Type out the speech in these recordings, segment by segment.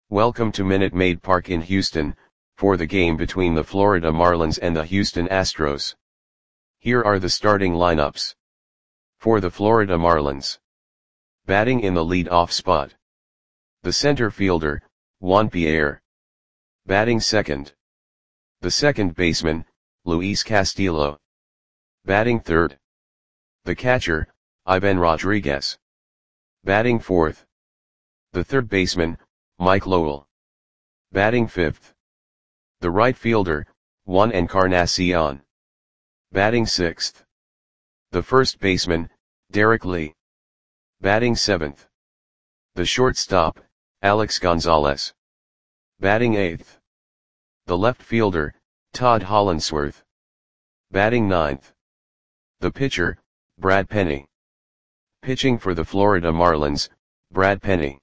Welcome to Minute Maid Park in Houston, for the game between the Florida Marlins and the Houston Astros. Here are the starting lineups. For the Florida Marlins. Batting in the lead-off spot. The center fielder, Juan Pierre. Batting second. The second baseman, Luis Castillo. Batting third. The catcher, Ivan Rodriguez. Batting fourth. The third baseman, Mike Lowell. Batting fifth. The right fielder, Juan Encarnacion. Batting sixth. The first baseman, Derek Lee. Batting seventh. The shortstop, Alex Gonzalez. Batting eighth. The left fielder, Todd Hollandsworth. Batting ninth. The pitcher, Brad Penny. Pitching for the Florida Marlins, Brad Penny.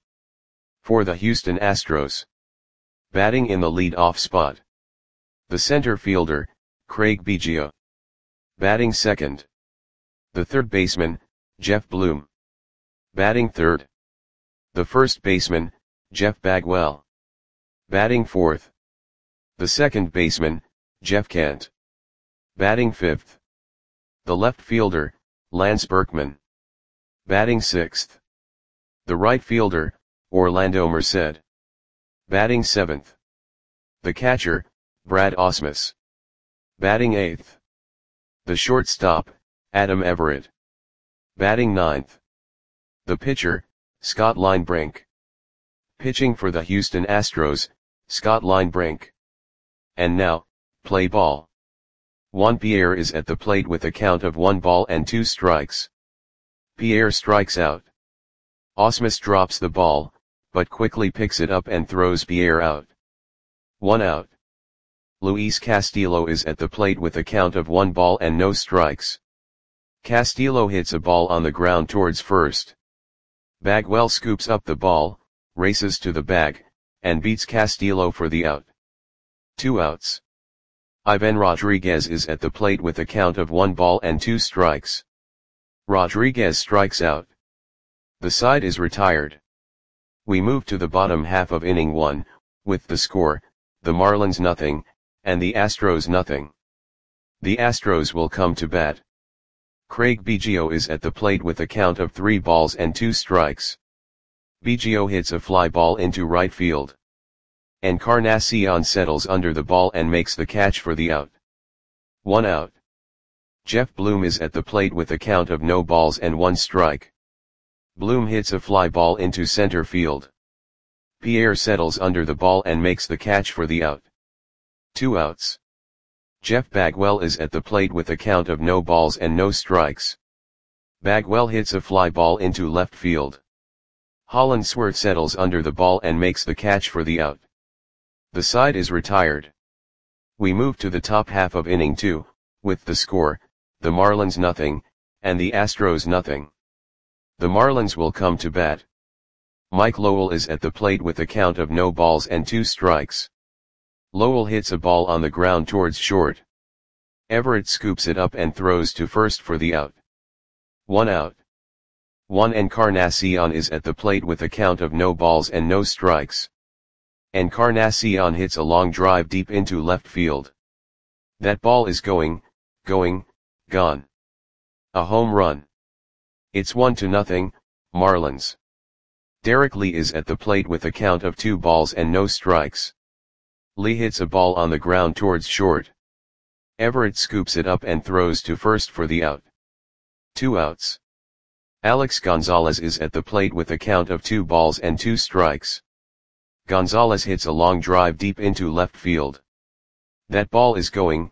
For the Houston Astros. Batting in the lead-off spot. The center fielder, Craig Biggio. Batting second. The third baseman, Jeff Bloom. Batting third. The first baseman, Jeff Bagwell. Batting fourth. The second baseman, Jeff Kent. Batting fifth. The left fielder, Lance Berkman. Batting sixth. The right fielder, Orlando Merced. Batting seventh. The catcher, Brad Ausmus. Batting eighth. The shortstop, Adam Everett. Batting ninth. The pitcher, Scott Linebrink. Pitching for the Houston Astros, Scott Linebrink. And now, play ball. Juan Pierre is at the plate with a count of 1 ball and 2 strikes. Pierre strikes out. Ausmus drops the ball, but quickly picks it up and throws Pierre out. 1 out. Luis Castillo is at the plate with a count of 1 ball and no strikes. Castillo hits a ball on the ground towards first. Bagwell scoops up the ball, races to the bag, and beats Castillo for the out. 2 outs. Ivan Rodriguez is at the plate with a count of 1 ball and 2 strikes. Rodriguez strikes out. The side is retired. We move to the bottom half of inning 1, with the score, the Marlins nothing, and the Astros nothing. The Astros will come to bat. Craig Biggio is at the plate with a count of 3 balls and 2 strikes. Biggio hits a fly ball into right field. Encarnacion settles under the ball and makes the catch for the out. 1 out. Jeff Bloom is at the plate with a count of no balls and 1 strike. Bloom hits a fly ball into center field. Pierre settles under the ball and makes the catch for the out. 2 outs. Jeff Bagwell is at the plate with a count of no balls and no strikes. Bagwell hits a fly ball into left field. Hollandsworth settles under the ball and makes the catch for the out. The side is retired. We move to the top half of inning 2, with the score, the Marlins nothing, and the Astros nothing. The Marlins will come to bat. Mike Lowell is at the plate with a count of no balls and 2 strikes. Lowell hits a ball on the ground towards short. Everett scoops it up and throws to first for the out. 1 out. Juan Encarnacion is at the plate with a count of no balls and no strikes. Encarnacion hits a long drive deep into left field. That ball is going, gone. A home run. It's 1-0, Marlins. Derek Lee is at the plate with a count of 2 balls and no strikes. Lee hits a ball on the ground towards short. Everett scoops it up and throws to first for the out. 2 outs. Alex Gonzalez is at the plate with a count of 2 balls and 2 strikes. Gonzalez hits a long drive deep into left field. That ball is going,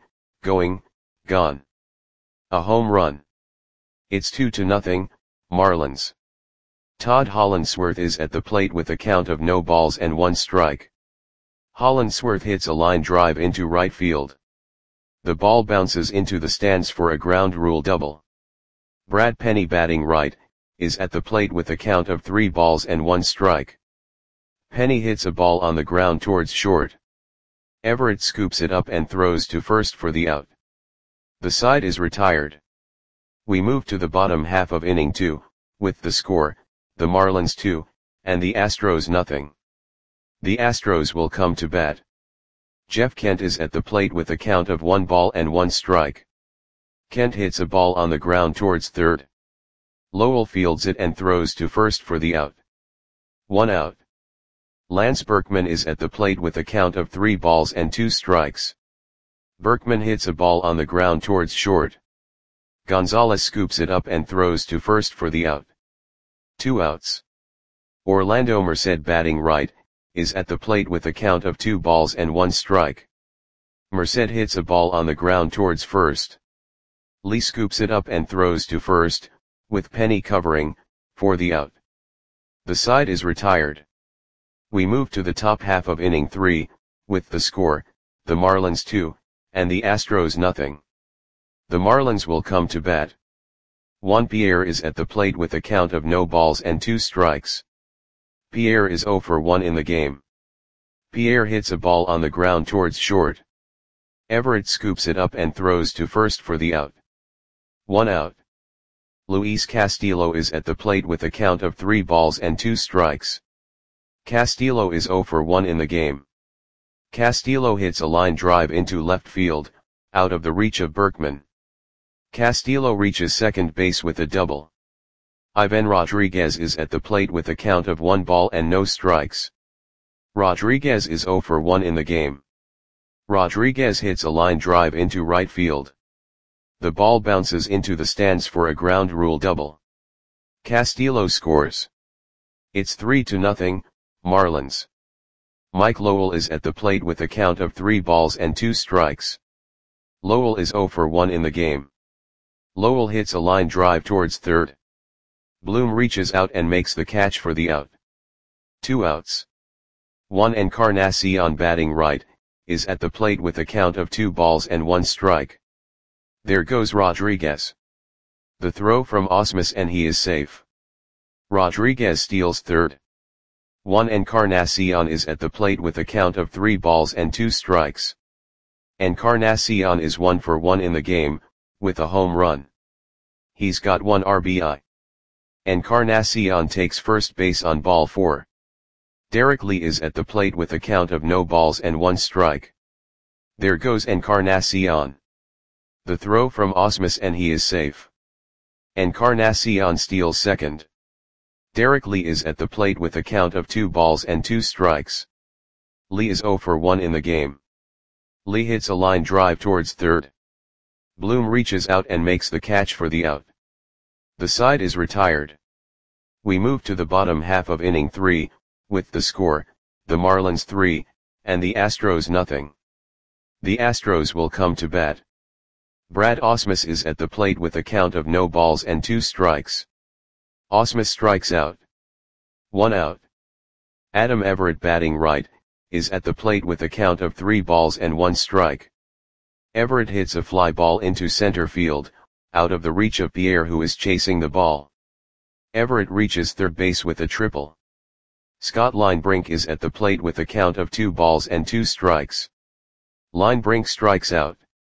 gone. A home run. It's 2-0, Marlins. Todd Hollandsworth is at the plate with a count of no balls and 1 strike. Hollandsworth hits a line drive into right field. The ball bounces into the stands for a ground rule double. Brad Penny, batting right, is at the plate with a count of 3 balls and 1 strike. Penny hits a ball on the ground towards short. Everett scoops it up and throws to first for the out. The side is retired. We move to the bottom half of inning 2, with the score, the Marlins 2, and the Astros nothing. The Astros will come to bat. Jeff Kent is at the plate with a count of 1 ball and 1 strike. Kent hits a ball on the ground towards third. Lowell fields it and throws to first for the out. 1 out. Lance Berkman is at the plate with a count of 3 balls and 2 strikes. Berkman hits a ball on the ground towards short. Gonzalez scoops it up and throws to first for the out. 2 outs. Orlando Merced, batting right, is at the plate with a count of 2 balls and 1 strike. Merced hits a ball on the ground towards first. Lee scoops it up and throws to first, with Penny covering, for the out. The side is retired. We move to the top half of inning 3, with the score, the Marlins 2, and the Astros nothing. The Marlins will come to bat. Juan Pierre is at the plate with a count of no balls and 2 strikes. Pierre is 0 for 1 in the game. Pierre hits a ball on the ground towards short. Everett scoops it up and throws to first for the out. 1 out. Luis Castillo is at the plate with a count of 3 balls and 2 strikes. Castillo is 0 for 1 in the game. Castillo hits a line drive into left field, out of the reach of Berkman. Castillo reaches second base with a double. Ivan Rodriguez is at the plate with a count of 1 ball and no strikes. Rodriguez is 0 for 1 in the game. Rodriguez hits a line drive into right field. The ball bounces into the stands for a ground rule double. Castillo scores. It's 3-0, Marlins. Mike Lowell is at the plate with a count of 3 balls and 2 strikes. Lowell is 0 for 1 in the game. Lowell hits a line drive towards third. Bloom reaches out and makes the catch for the out. 2 outs. Juan Encarnacion, batting right, is at the plate with a count of 2 balls and 1 strike. There goes Rodriguez. The throw from Ausmus and he is safe. Rodriguez steals third. Juan Encarnacion is at the plate with a count of 3 balls and 2 strikes. Encarnacion is 1 for 1 in the game, with a home run. He's got 1 RBI. Encarnacion takes first base on ball 4. Derek Lee is at the plate with a count of no balls and 1 strike. There goes Encarnacion. The throw from Ausmus and he is safe. Encarnacion steals second. Derek Lee is at the plate with a count of 2 balls and 2 strikes. Lee is 0 for 1 in the game. Lee hits a line drive towards third. Bloom reaches out and makes the catch for the out. The side is retired. We move to the bottom half of inning 3, with the score, the Marlins 3, and the Astros nothing. The Astros will come to bat. Brad Ausmus is at the plate with a count of no balls and 2 strikes. Ausmus strikes out. 1 out. Adam Everett, batting right, is at the plate with a count of 3 balls and 1 strike. Everett hits a fly ball into center field, out of the reach of Pierre, who is chasing the ball. Everett reaches third base with a triple. Scott Linebrink is at the plate with a count of 2 balls and 2 strikes. Linebrink strikes out.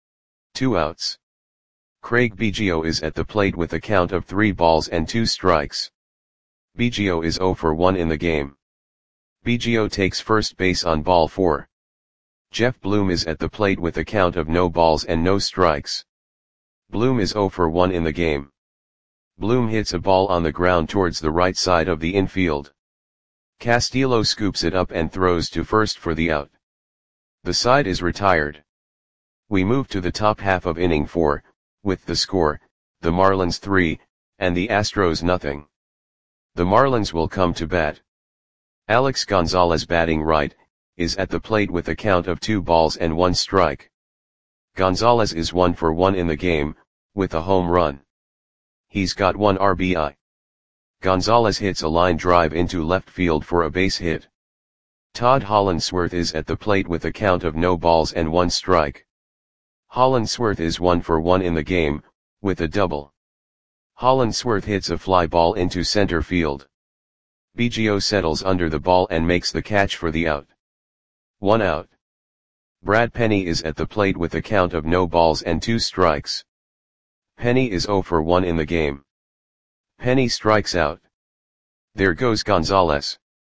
2 outs. Craig Biggio is at the plate with a count of 3 balls and 2 strikes. Biggio is 0 for 1 in the game. Biggio takes first base on ball 4. Jeff Bloom is at the plate with a count of no balls and no strikes. Bloom is 0 for 1 in the game. Bloom hits a ball on the ground towards the right side of the infield. Castillo scoops it up and throws to first for the out. The side is retired. We move to the top half of inning 4, with the score, the Marlins 3, and the Astros nothing. The Marlins will come to bat. Alex Gonzalez, batting right, is at the plate with a count of 2 balls and 1 strike. Gonzalez is 1 for 1 in the game, with a home run. He's got 1 RBI. Gonzalez hits a line drive into left field for a base hit. Todd Hollandsworth is at the plate with a count of no balls and 1 strike. Hollandsworth is 1 for 1 in the game, with a double. Hollandsworth hits a fly ball into center field. Biggio settles under the ball and makes the catch for the out. 1 out. Brad Penny is at the plate with a count of no balls and 2 strikes. Penny is 0 for 1 in the game. Penny strikes out. There goes Gonzalez.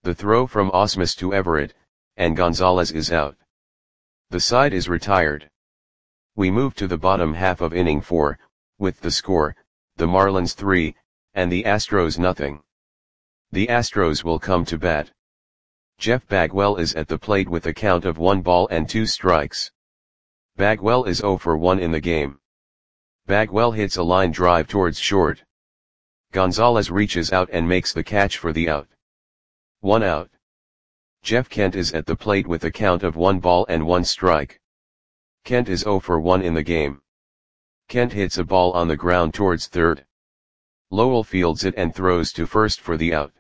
The throw from Ausmus to Everett, and Gonzalez is out. The side is retired. We move to the bottom half of inning 4, with the score, the Marlins 3, and the Astros nothing. The Astros will come to bat. Jeff Bagwell is at the plate with a count of 1 ball and 2 strikes. Bagwell is 0 for 1 in the game. Bagwell hits a line drive towards short. Gonzalez reaches out and makes the catch for the out. 1 out. Jeff Kent is at the plate with a count of 1 ball and 1 strike. Kent is 0 for 1 in the game. Kent hits a ball on the ground towards third. Lowell fields it and throws to first for the out.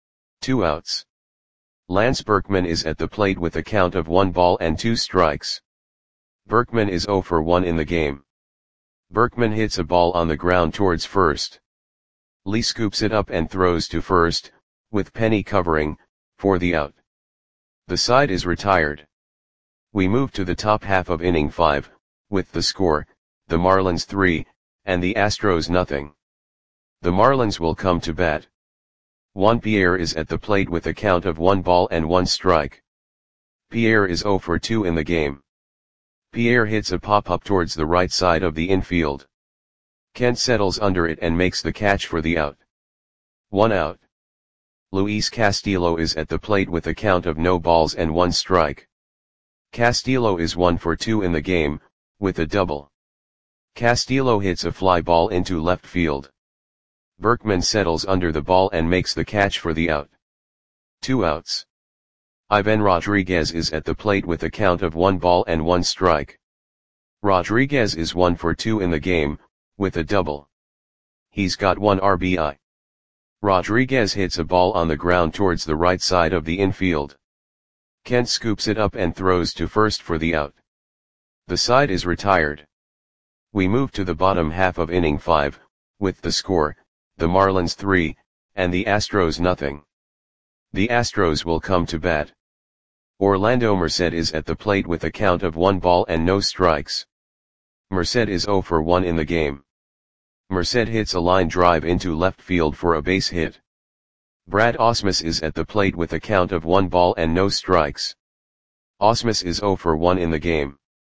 2 outs. Lance Berkman is at the plate with a count of 1 ball and 2 strikes. Berkman is 0 for 1 in the game. Berkman hits a ball on the ground towards first. Lee scoops it up and throws to first, with Penny covering, for the out. The side is retired. We move to the top half of inning 5, with the score, the Marlins 3, and the Astros nothing. The Marlins will come to bat. Juan Pierre is at the plate with a count of 1 ball and 1 strike. Pierre is 0 for 2 in the game. Pierre hits a pop-up towards the right side of the infield. Kent settles under it and makes the catch for the out. 1 out. Luis Castillo is at the plate with a count of no balls and 1 strike. Castillo is 1 for 2 in the game, with a double. Castillo hits a fly ball into left field. Berkman settles under the ball and makes the catch for the out. 2 outs. Ivan Rodriguez is at the plate with a count of 1 ball and 1 strike. Rodriguez is 1 for 2 in the game, with a double. He's got 1 RBI. Rodriguez hits a ball on the ground towards the right side of the infield. Kent scoops it up and throws to first for the out. The side is retired. We move to the bottom half of inning 5, with the score, the Marlins 3, and the Astros nothing. The Astros will come to bat. Orlando Merced is at the plate with a count of 1 ball and no strikes. Merced is 0 for 1 in the game. Merced hits a line drive into left field for a base hit. Brad Ausmus is at the plate with a count of 1 ball and no strikes. Ausmus is 0 for 1 in the game.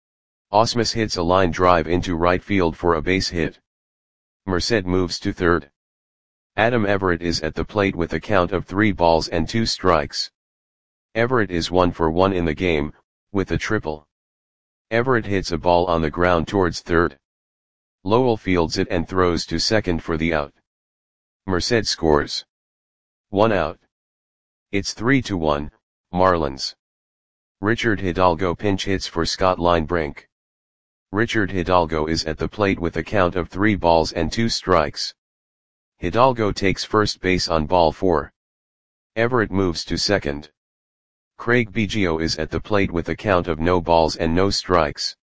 Ausmus hits a line drive into right field for a base hit. Merced moves to third. Adam Everett is at the plate with a count of 3 balls and 2 strikes. Everett is 1 for 1 in the game, with a triple. Everett hits a ball on the ground towards third. Lowell fields it and throws to second for the out. Merced scores. 1 out. It's 3-1, Marlins. Richard Hidalgo pinch hits for Scott Linebrink. Richard Hidalgo is at the plate with a count of 3 balls and 2 strikes. Hidalgo takes first base on ball 4. Everett moves to second. Craig Biggio is at the plate with a count of no balls and no strikes.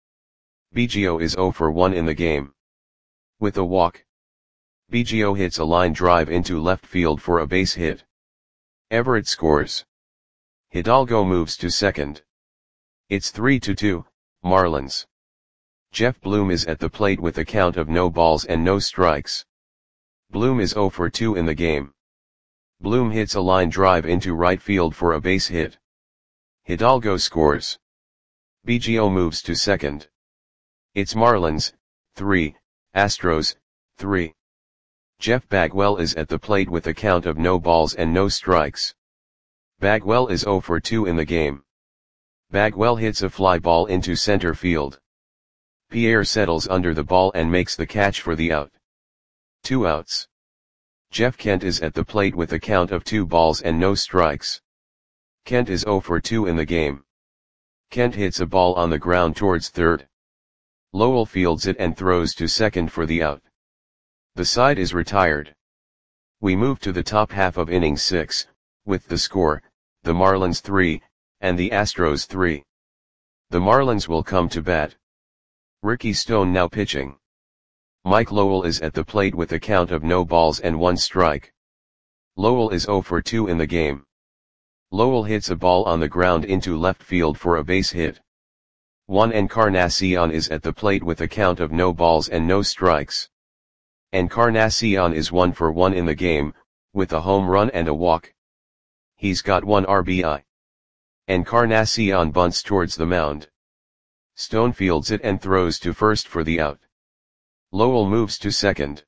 Biggio is 0 for 1 in the game. With a walk. Biggio hits a line drive into left field for a base hit. Everett scores. Hidalgo moves to second. It's 3-2, Marlins. Jeff Bloom is at the plate with a count of no balls and no strikes. Bloom is 0 for 2 in the game. Bloom hits a line drive into right field for a base hit. Hidalgo scores. Biggio moves to second. It's Marlins, 3, Astros, 3. Jeff Bagwell is at the plate with a count of no balls and no strikes. Bagwell is 0 for 2 in the game. Bagwell hits a fly ball into center field. Pierre settles under the ball and makes the catch for the out. 2 outs. Jeff Kent is at the plate with a count of 2 balls and no strikes. Kent is 0 for 2 in the game. Kent hits a ball on the ground towards third. Lowell fields it and throws to second for the out. The side is retired. We move to the top half of inning 6, with the score, the Marlins 3, and the Astros 3. The Marlins will come to bat. Ricky Stone now pitching. Mike Lowell is at the plate with a count of no balls and 1 strike. Lowell is 0 for 2 in the game. Lowell hits a ball on the ground into left field for a base hit. Juan Encarnacion is at the plate with a count of no balls and no strikes. Encarnacion is 1 for 1 in the game, with a home run and a walk. He's got 1 RBI. Encarnacion bunts towards the mound. Stone fields it and throws to first for the out. Lowell moves to second.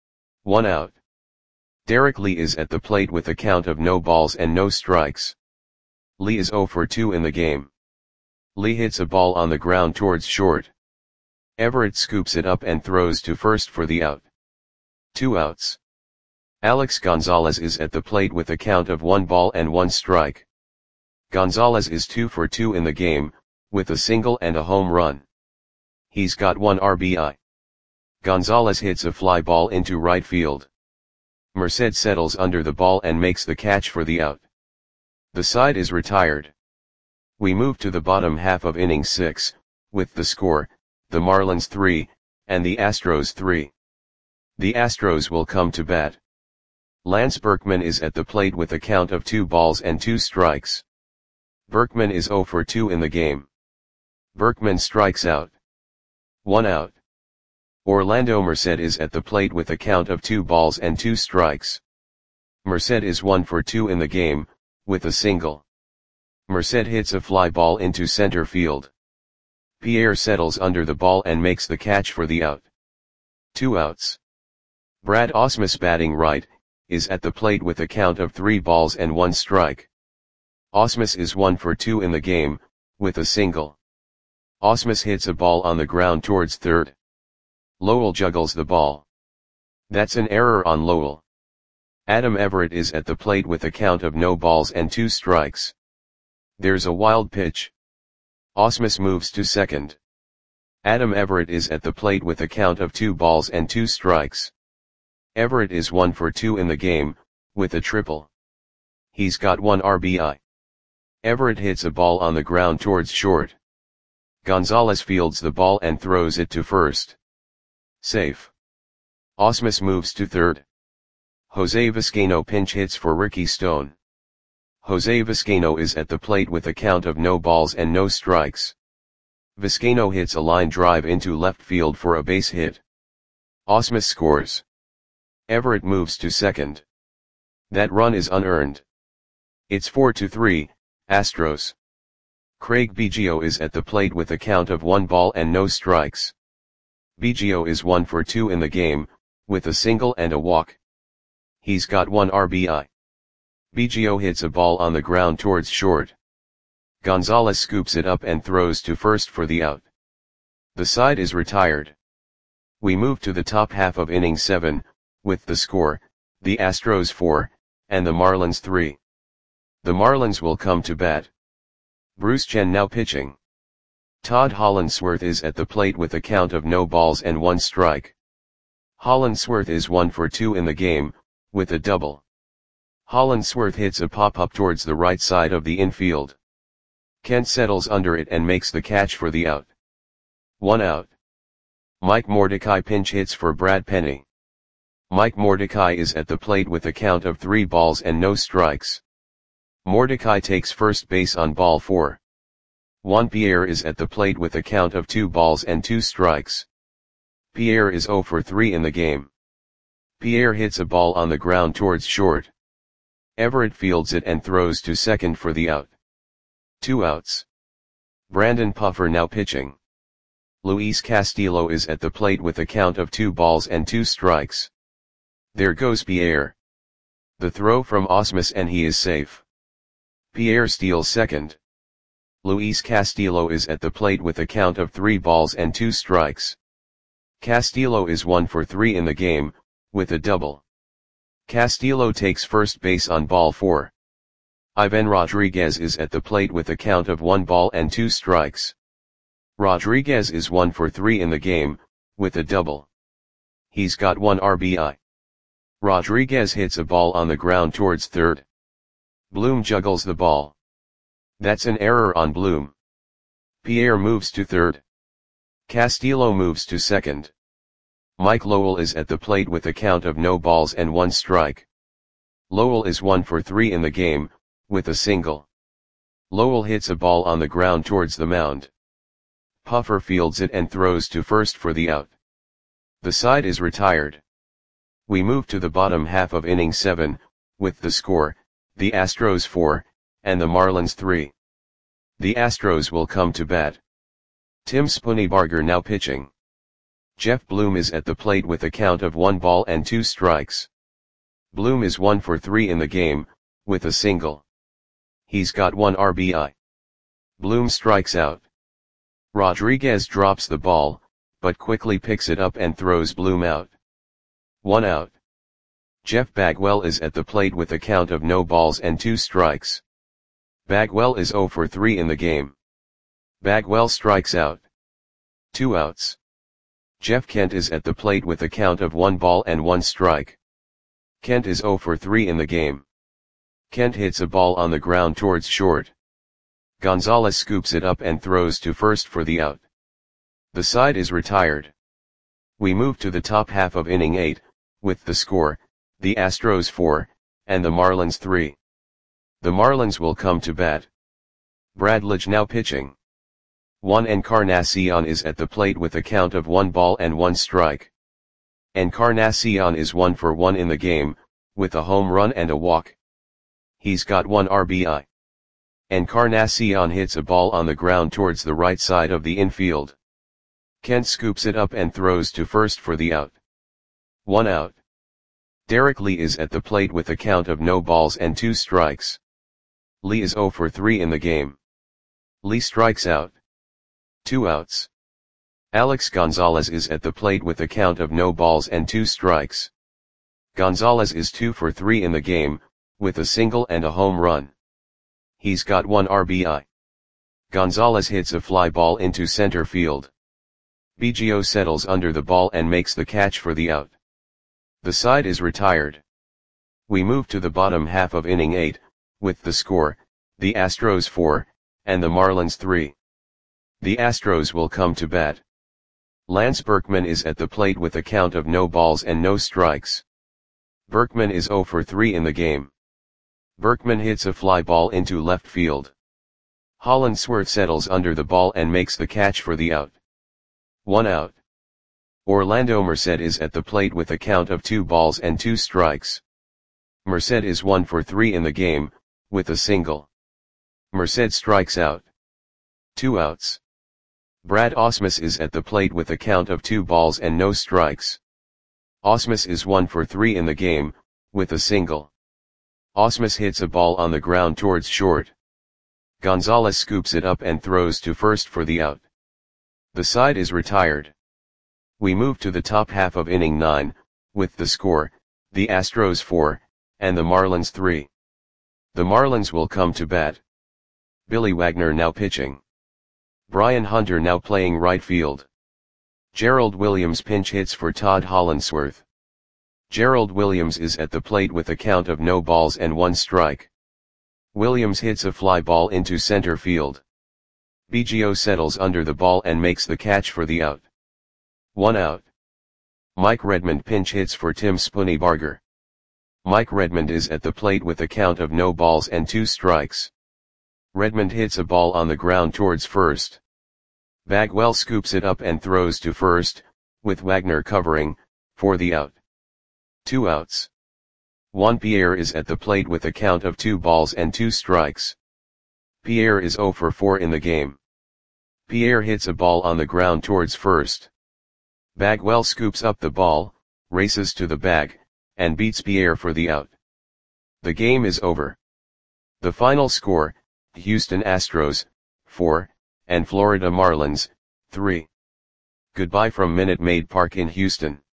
1 out. Derek Lee is at the plate with a count of no balls and no strikes. Lee is 0 for 2 in the game. Lee hits a ball on the ground towards short. Everett scoops it up and throws to first for the out. 2 outs. Alex Gonzalez is at the plate with a count of 1 ball and 1 strike. Gonzalez is 2 for 2 in the game, with a single and a home run. He's got 1 RBI. Gonzalez hits a fly ball into right field. Merced settles under the ball and makes the catch for the out. The side is retired. We move to the bottom half of inning 6, with the score, the Marlins 3, and the Astros 3. The Astros will come to bat. Lance Berkman is at the plate with a count of 2 balls and 2 strikes. Berkman is 0 for 2 in the game. Berkman strikes out. 1 out. Orlando Merced is at the plate with a count of 2 balls and 2 strikes. Merced is 1 for 2 in the game, with a single. Merced hits a fly ball into center field. Pierre settles under the ball and makes the catch for the out. 2 outs. Brad Ausmus, batting right, is at the plate with a count of 3 balls and 1 strike. Ausmus is 1 for 2 in the game, with a single. Ausmus hits a ball on the ground towards third. Lowell juggles the ball. That's an error on Lowell. Adam Everett is at the plate with a count of no balls and 2 strikes. There's a wild pitch. Ausmus moves to second. Adam Everett is at the plate with a count of 2 balls and 2 strikes. Everett is 1 for 2 in the game, with a triple. He's got 1 RBI. Everett hits a ball on the ground towards short. Gonzalez fields the ball and throws it to first. Safe. Ausmus moves to third. Jose Vizcaino pinch hits for Ricky Stone. Jose Vizcaino is at the plate with a count of no balls and no strikes. Vizcaino hits a line drive into left field for a base hit. Ausmus scores. Everett moves to second. That run is unearned. It's 4-3, Astros. Craig Biggio is at the plate with a count of 1 ball and no strikes. Biggio is 1 for 2 in the game, with a single and a walk. He's got 1 RBI. Biggio hits a ball on the ground towards short. Gonzalez scoops it up and throws to first for the out. The side is retired. We move to the top half of inning 7, with the score, the Astros 4, and the Marlins 3. The Marlins will come to bat. Bruce Chen now pitching. Todd Hollandsworth is at the plate with a count of no balls and 1 strike. Hollandsworth is 1 for 2 in the game, with a double. Hollandsworth hits a pop-up towards the right side of the infield. Kent settles under it and makes the catch for the out. 1 out. Mike Mordecai pinch hits for Brad Penny. Mike Mordecai is at the plate with a count of 3 balls and no strikes. Mordecai takes first base on ball 4. Juan Pierre is at the plate with a count of 2 balls and 2 strikes. Pierre is 0 for 3 in the game. Pierre hits a ball on the ground towards short. Everett fields it and throws to second for the out. 2 outs. Brandon Puffer now pitching. Luis Castillo is at the plate with a count of 2 balls and 2 strikes. There goes Pierre. The throw from Ausmus and he is safe. Pierre steals second. Luis Castillo is at the plate with a count of 3 balls and 2 strikes. Castillo is 1 for 3 in the game, with a double. Castillo takes first base on ball 4. Ivan Rodriguez is at the plate with a count of 1 ball and 2 strikes. Rodriguez is 1 for 3 in the game, with a double. He's got 1 RBI. Rodriguez hits a ball on the ground towards third. Bloom juggles the ball. That's an error on Bloom. Pierre moves to third. Castillo moves to second. Mike Lowell is at the plate with a count of no balls and 1 strike. Lowell is 1 for 3 in the game, with a single. Lowell hits a ball on the ground towards the mound. Puffer fields it and throws to first for the out. The side is retired. We move to the bottom half of inning 7, with the score, the Astros 4, and the Marlins 3. The Astros will come to bat. Tim Spooneybarger now pitching. Jeff Bloom is at the plate with a count of 1 ball and 2 strikes. Bloom is 1 for 3 in the game, with a single. He's got 1 RBI. Bloom strikes out. Rodriguez drops the ball, but quickly picks it up and throws Bloom out. 1 out. Jeff Bagwell is at the plate with a count of no balls and 2 strikes. Bagwell is 0 for 3 in the game. Bagwell strikes out. 2 outs. Jeff Kent is at the plate with a count of 1 ball and 1 strike. Kent is 0 for 3 in the game. Kent hits a ball on the ground towards short. Gonzalez scoops it up and throws to first for the out. The side is retired. We move to the top half of inning 8, with the score, the Astros 4, and the Marlins 3. The Marlins will come to bat. Brad Lidge now pitching. Juan Encarnacion is at the plate with a count of 1 ball and 1 strike. Encarnacion is 1 for 1 in the game, with a home run and a walk. He's got 1 RBI. Encarnacion hits a ball on the ground towards the right side of the infield. Kent scoops it up and throws to first for the out. 1 out. Derek Lee is at the plate with a count of no balls and 2 strikes. Lee is 0 for 3 in the game. Lee strikes out. 2 outs. Alex Gonzalez is at the plate with a count of no balls and 2 strikes. Gonzalez is 2 for 3 in the game, with a single and a home run. He's got 1 RBI. Gonzalez hits a fly ball into center field. Biggio settles under the ball and makes the catch for the out. The side is retired. We move to the bottom half of inning 8, with the score, the Astros 4, and the Marlins 3. The Astros will come to bat. Lance Berkman is at the plate with a count of no balls and no strikes. Berkman is 0 for 3 in the game. Berkman hits a fly ball into left field. Hollandsworth settles under the ball and makes the catch for the out. 1 out. Orlando Merced is at the plate with a count of 2 balls and 2 strikes. Merced is 1 for 3 in the game, with a single. Merced strikes out. 2 outs. Brad Ausmus is at the plate with a count of 2 balls and no strikes. Ausmus is 1 for 3 in the game, with a single. Ausmus hits a ball on the ground towards short. Gonzalez scoops it up and throws to first for the out. The side is retired. We move to the top half of inning 9, with the score, the Astros 4, and the Marlins 3. The Marlins will come to bat. Billy Wagner now pitching. Brian Hunter now playing right field. Gerald Williams pinch hits for Todd Hollandsworth. Gerald Williams is at the plate with a count of no balls and 1 strike. Williams hits a fly ball into center field. Biggio settles under the ball and makes the catch for the out. 1 out. Mike Redmond pinch hits for Tim Spooneybarger. Mike Redmond is at the plate with a count of no balls and 2 strikes. Redmond hits a ball on the ground towards first. Bagwell scoops it up and throws to first, with Wagner covering, for the out. 2 outs. Juan Pierre is at the plate with a count of 2 balls and 2 strikes. Pierre is 0 for 4 in the game. Pierre hits a ball on the ground towards first. Bagwell scoops up the ball, races to the bag, and beats Pierre for the out. The game is over. The final score, Houston Astros, 4, and Florida Marlins, 3. Goodbye from Minute Maid Park in Houston.